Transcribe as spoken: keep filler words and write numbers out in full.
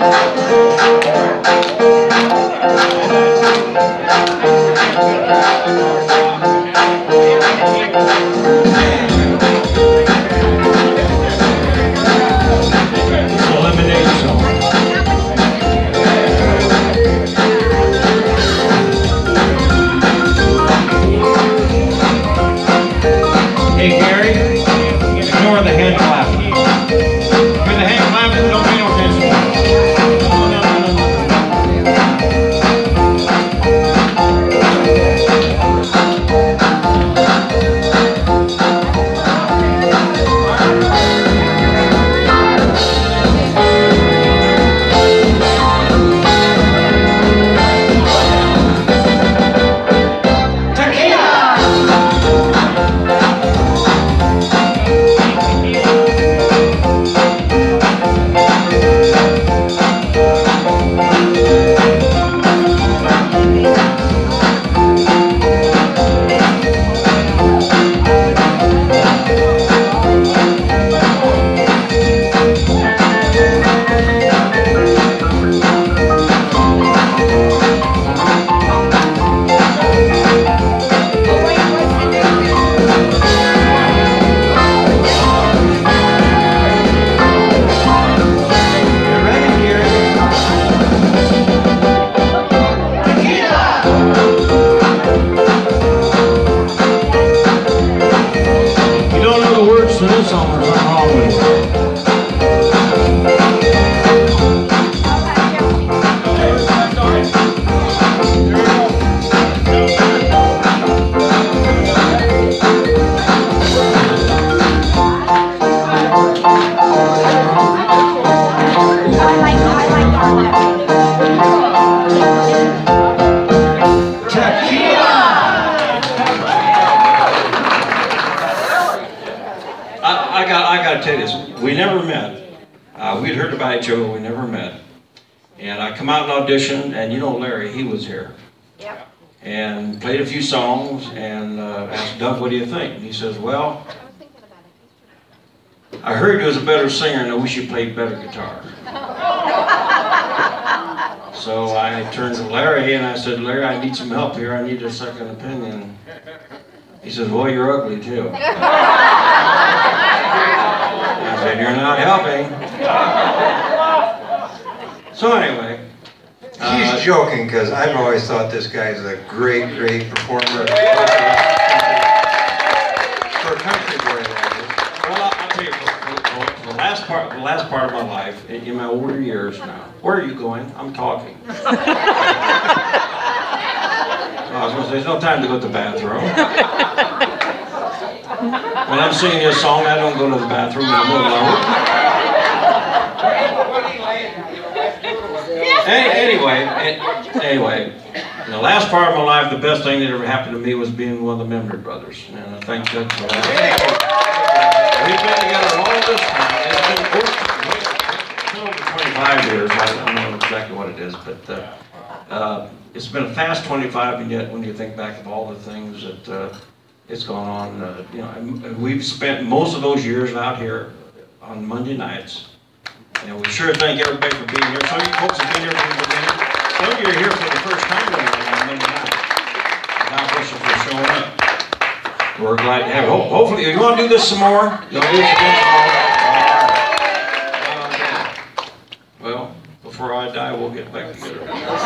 Auditioned, and you know Larry, he was here. Yep. And played a few songs, and uh, asked Doug, what do you think? And he says, well, I heard you was a better singer, and I wish you played better guitar. So I turned to Larry, and I said, Larry, I need some help here. I need a second opinion. He says, well, you're ugly, too. I said, you're not helping. So anyway, He's uh, joking, because I've always thought this guy's a great, great performer. For a country boy, that is. Well, I'll tell you, for, for the last part, the last part of my life, in, in my older years now. Where are you going? I'm talking. I was going to say, there's no time to go to the bathroom. When I'm singing this song, I don't go to the bathroom in the middle of Anyway, anyway, in the last part of my life, the best thing that ever happened to me was being one of the Memory Brothers, and I thank God for that. We've been together all this time. It's been over twenty-five years. I don't know exactly what it is, but uh, uh, it's been a fast twenty-five, and yet when you think back of all the things that uh, it's gone on, uh, you know, we've spent most of those years out here on Monday nights. And we sure thank everybody for being here. Some of you folks have been here from the beginning. Some of you are here for the first time tonight on Monday night. God bless you for showing up. We're glad to have you. Ho hopefully, you want to do this some more? You want to do this again some more? Uh, well, before I die, we'll get back together.